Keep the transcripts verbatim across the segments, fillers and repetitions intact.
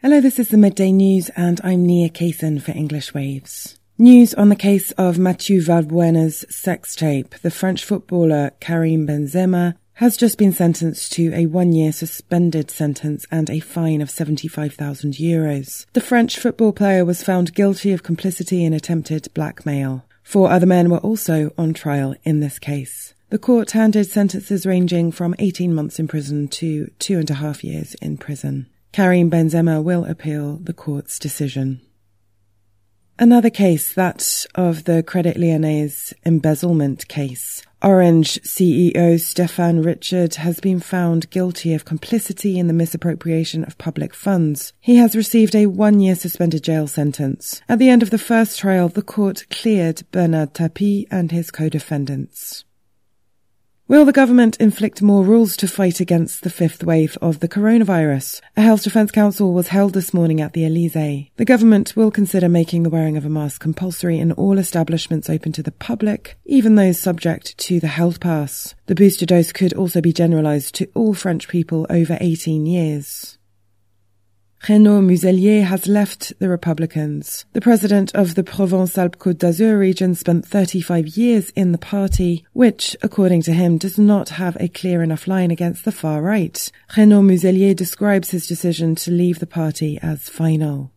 Hello, this is the Midday News and I'm Nia Kaysen for English Waves. News on the case of Mathieu Valbuena's sex tape. The French footballer Karim Benzema has just been sentenced to a one-year suspended sentence and a fine of seventy-five thousand euros. The French football player was found guilty of complicity in attempted blackmail. Four other men were also on trial in this case. The court handed sentences ranging from eighteen months in prison to two and a half years in prison. Karim Benzema will appeal the court's decision. Another case, that of the Crédit Lyonnais embezzlement case. Orange C E O Stéphane Richard has been found guilty of complicity in the misappropriation of public funds. He has received a one-year suspended jail sentence. At the end of the first trial, the court cleared Bernard Tapie and his co-defendants. Will the government inflict more rules to fight against the fifth wave of the coronavirus? A Health Defence Council was held this morning at the Elysée. The government will consider making the wearing of a mask compulsory in all establishments open to the public, even those subject to the health pass. The booster dose could also be generalised to all French people over eighteen years. Renaud Muselier has left the Republicans. The president of the Provence-Alpes-Côte d'Azur region spent thirty-five years in the party, which, according to him, does not have a clear enough line against the far right. Renaud Muselier describes his decision to leave the party as final.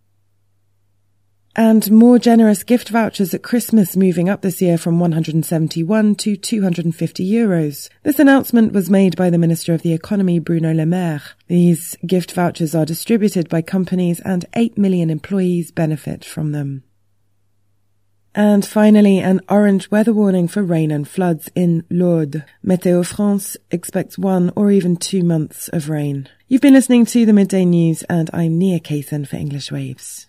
And more generous gift vouchers at Christmas moving up this year from one hundred seventy-one to two hundred fifty euros. This announcement was made by the Minister of the Economy, Bruno Le Maire. These gift vouchers are distributed by companies and eight million employees benefit from them. And finally, an orange weather warning for rain and floods in Lourdes. Météo France expects one or even two months of rain. You've been listening to the Midday News and I'm Nia Kaysen for English Waves.